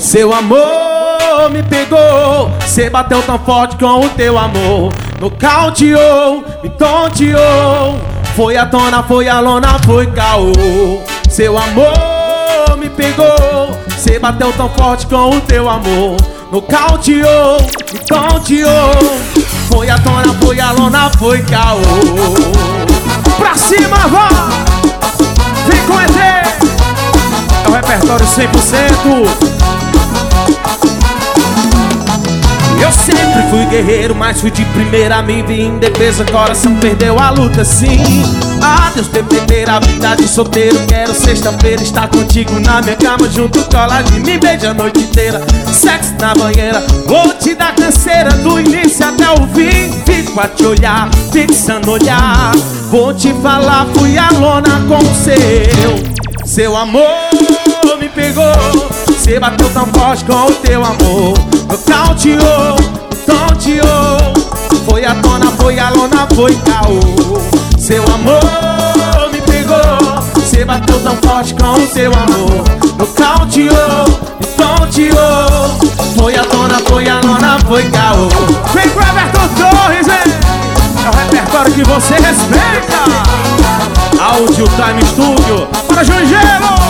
Seu amor me pegou, cê bateu tão forte com o teu amor. Nocauteou, me tonteou. Foi a tona, foi a lona, foi caô. Seu amor me pegou, cê bateu tão forte com o teu amor. Nocauteou, me tonteou. Foi a tona, foi a lona, foi caô. Pra cima, vá! Vem com ET! É o repertório 100%. Eu sempre fui guerreiro, mas fui de primeira. Me vi em defesa, coração perdeu a luta, sim. Adeus, beber a vida de solteiro. Quero sexta-feira estar contigo na minha cama, junto, cola de mim, beija a noite inteira. Sexo na banheira, vou te dar canseira do início até o fim. Fico a te olhar, fixando olhar. Vou te falar, fui a lona com o seu amor me pegou, cê bateu tão forte com o teu amor. Nocauteou, tonteou. Foi a tona, foi a lona, foi caô. Seu amor me pegou, cê bateu tão forte com o teu amor. Nocauteou, tonteou. Foi a tona, foi a lona, foi caô. Vem pro Everton Torres, hein? É o repertório que você respeita. Audio Time Studio para Jungeiro.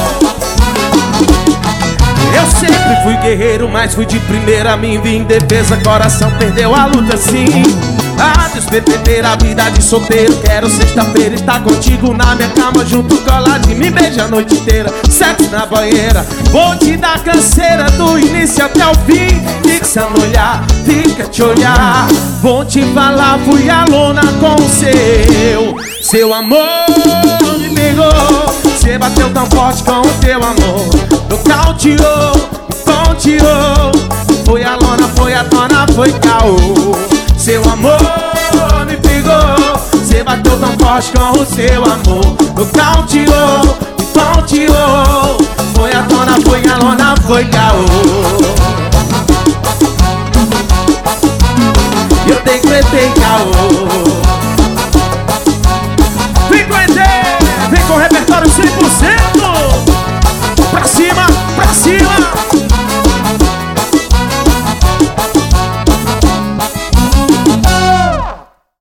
Eu sempre fui guerreiro, mas fui de primeira. Me vi em defesa, coração perdeu a luta, sim. Adeus, beber a vida de solteiro. Quero sexta-feira estar contigo na minha cama, junto, cola de mim, beija a noite inteira. Sexo na banheira, vou te dar canseira do início até o fim. Fixa no olhar, fica te olhar. Vou te falar, fui a lona com o seu amor me pegou, cê bateu tão forte com o teu amor. Nocauteou, tonteou. Foi a lona, foi a tona, foi caô. Seu amor me pegou, cê bateu tão forte com o seu amor. Nocauteou, tonteou. Foi a tona, foi a lona, foi caô. Eu decretei caô.